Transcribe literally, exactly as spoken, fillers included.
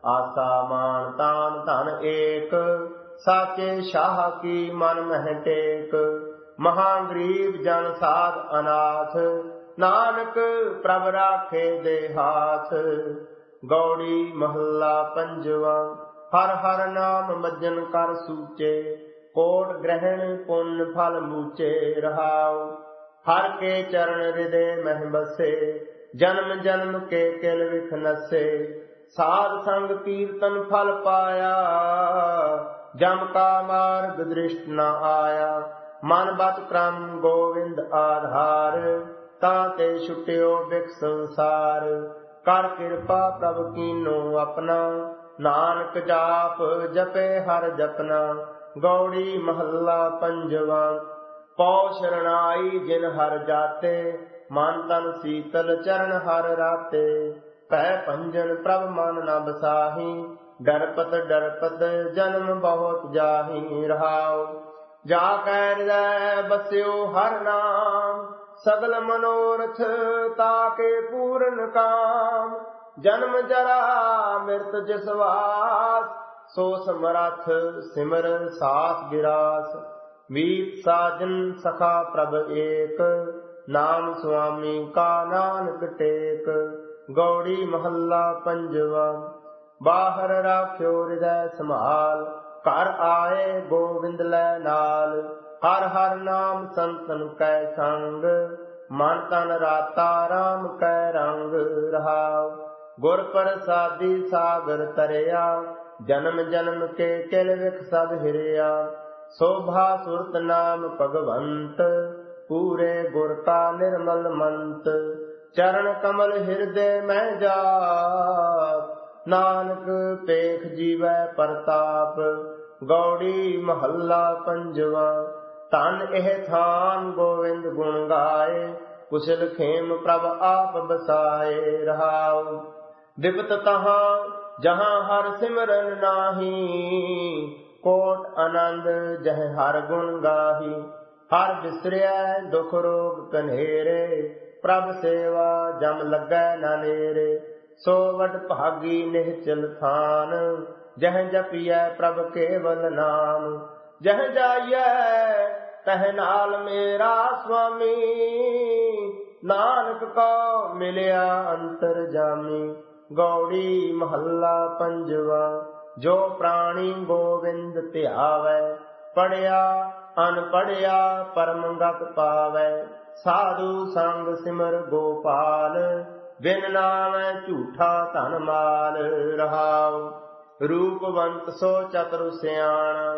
आसा मान तान धन एक, साचे शाह की मन मह टेक। महागरीब जन साध अनाथ, नानक प्रभ राखे दे हाथ। गौड़ी महला पंजवा। हर हर नाम मज्जन कर सूचे, कोट ग्रहण पुण्य फल मूचे रहाओ। हर के चरण हृदय मह बसे, जन्म जन्म के किल विख नसे। साध संग कीर्तन फल पाया, जम का मार्ग दृष्ट न आया। मन बत क्रम गोविंद आधार, ताते छुट्यो बिख संसार। कर कृपा प्रभु कीनो अपना, नानक जाप जपे हर जपना। गौड़ी महला पंजवा। पौ शरणाई जिन हर जाते, मन तन शीतल चरण हर राते। पै पंजन प्रभ मन न बसाही, डरपत डरपत जन्म बहुत जाही रहाओ। जा कै हृदय बस्यो हर नाम, सगल मनोरथ ताके पूर्ण काम। जन्म जरा मृत जिसवास, सो समरथ सिमर साथ गिरास। मीत साजन सखा प्रभ एक, नाम स्वामी का नानक टेक। गौड़ी महला पंजवा। बाहर राख्यो हृदय संभाल, घर आए गोविंद लै नाल। हर हर नाम संतन कै संग, मन तन राता राम कै रंग रहाओ। गुर प्रसादी सागर तरया, जन्म जन्म के किल विख सब हिरया। शोभा सुरत नाम भगवंत, पूरे गुर का निर्मल मंत। चरण कमल हृदय में जाप, नानक पेख जीवै परताप। गौड़ी महला पंजवा। धन एह थान गोविंद गुण गाए, कुशल खेम प्रभ आप बसाए रहाओ। विपत तहाँ जहाँ हर सिमरन नाही, कोट आनंद जह हर गुण गाही। हर बिसरै दुख रोग कन्हेरे, प्रभ सेवा जम लगै न नेरे। सो वड भागी निहचल थान, जह जपियै प्रभ केवल नाम। जह जाइयै तह नाल मेरा स्वामी, नानक को मिलिया अंतर जामी। गौड़ी महला पंजवा। जो प्राणी गोविंद ध्यावै, पढ़िया अनपढ़िया परम गत पावै। साधु संग सिमर गोपाल, बिन नामै झूठा धन माल रहाओ। रूपवंत सो चतुर सियाणा,